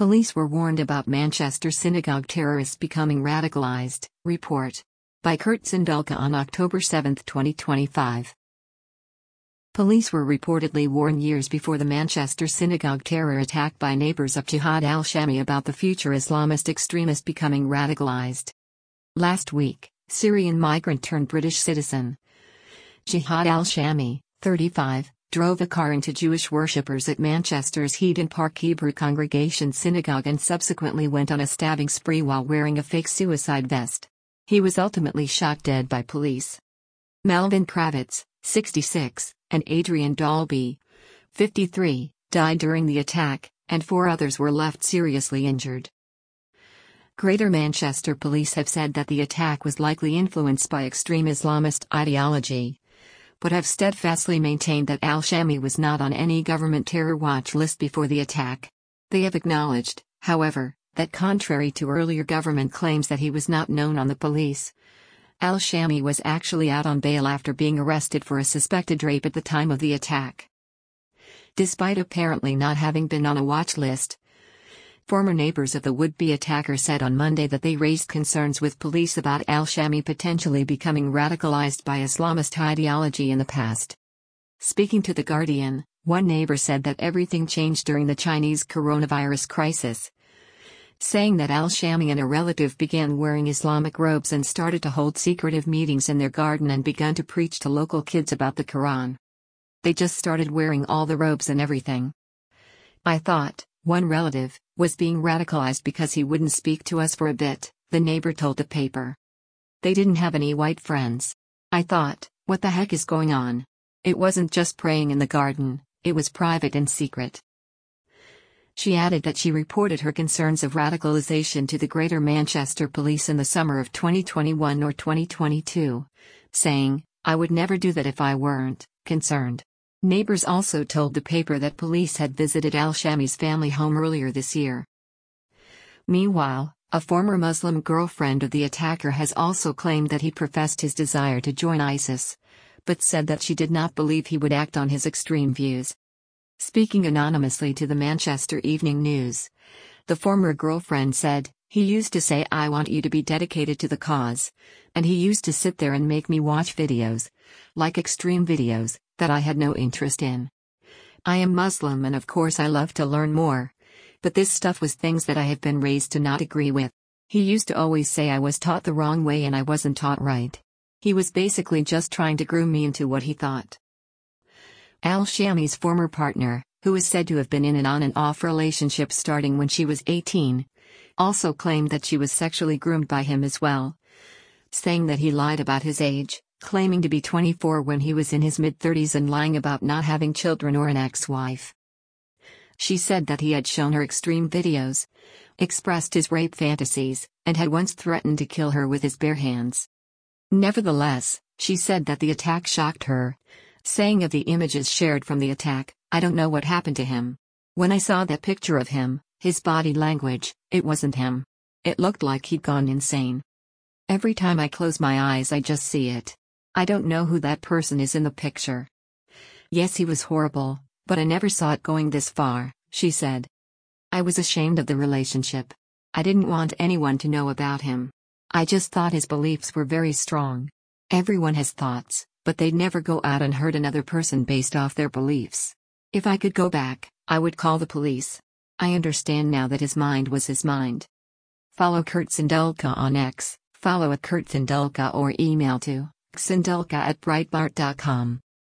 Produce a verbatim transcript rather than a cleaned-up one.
Police were warned about Manchester synagogue terrorists becoming radicalized. Report by Kurt Sindulka on October seventh, twenty twenty-five. Police were reportedly warned years before the Manchester synagogue terror attack by neighbors of Jihad al-Shami about the future Islamist extremist becoming radicalized. Last week, Syrian migrant turned British citizen Jihad al-Shami, thirty-five, drove a car into Jewish worshippers at Manchester's Heaton Park Hebrew Congregation Synagogue and subsequently went on a stabbing spree while wearing a fake suicide vest. He was ultimately shot dead by police. Melvin Kravitz, sixty-six, and Adrian Dalby, fifty-three, died during the attack, and four others were left seriously injured. Greater Manchester police have said that the attack was likely influenced by extreme Islamist ideology, but have steadfastly maintained that al-Shami was not on any government terror watch list before the attack. They have acknowledged, however, that contrary to earlier government claims that he was not known on the police, al-Shami was actually out on bail after being arrested for a suspected rape at the time of the attack. Despite apparently not having been on a watch list, former neighbors of the would-be attacker said on Monday that they raised concerns with police about al-Shami potentially becoming radicalized by Islamist ideology in the past. Speaking to The Guardian, one neighbor said that everything changed during the Chinese coronavirus crisis, saying that al-Shami and a relative began wearing Islamic robes and started to hold secretive meetings in their garden and begun to preach to local kids about the Quran. They just started wearing all the robes and everything. I thought, one relative, was being radicalized because he wouldn't speak to us for a bit, the neighbor told the paper. They didn't have any white friends. I thought, what the heck is going on? It wasn't just praying in the garden, it was private and secret. She added that she reported her concerns of radicalization to the Greater Manchester Police in the summer of twenty twenty-one or twenty twenty-two, saying, "I would never do that if I weren't concerned." Neighbors also told the paper that police had visited al-Shami's family home earlier this year. Meanwhile, a former Muslim girlfriend of the attacker has also claimed that he professed his desire to join ISIS, but said that she did not believe he would act on his extreme views. Speaking anonymously to the Manchester Evening News, the former girlfriend said, "He used to say I want you to be dedicated to the cause, and he used to sit there and make me watch videos, like extreme videos, that I had no interest in. I am Muslim and of course I love to learn more, but this stuff was things that I have been raised to not agree with. He used to always say I was taught the wrong way and I wasn't taught right. He was basically just trying to groom me into what he thought." Al-Shami's former partner, who is said to have been in an on and off relationship starting when she was eighteen, also claimed that she was sexually groomed by him as well, saying that he lied about his age, claiming to be twenty-four when he was in his mid-thirties and lying about not having children or an ex-wife. She said that he had shown her extreme videos, expressed his rape fantasies, and had once threatened to kill her with his bare hands. Nevertheless, she said that the attack shocked her, saying of the images shared from the attack, "I don't know what happened to him. When I saw that picture of him, his body language, it wasn't him. It looked like he'd gone insane. Every time I close my eyes I just see it. I don't know who that person is in the picture. Yes, he was horrible, but I never saw it going this far," she said. "I was ashamed of the relationship. I didn't want anyone to know about him. I just thought his beliefs were very strong. Everyone has thoughts, but they'd never go out and hurt another person based off their beliefs. If I could go back, I would call the police. I understand now that his mind was his mind." Follow Kurt Sindulka on X, follow at Kurt Sindulka or email to sindulka at breitbart dot com.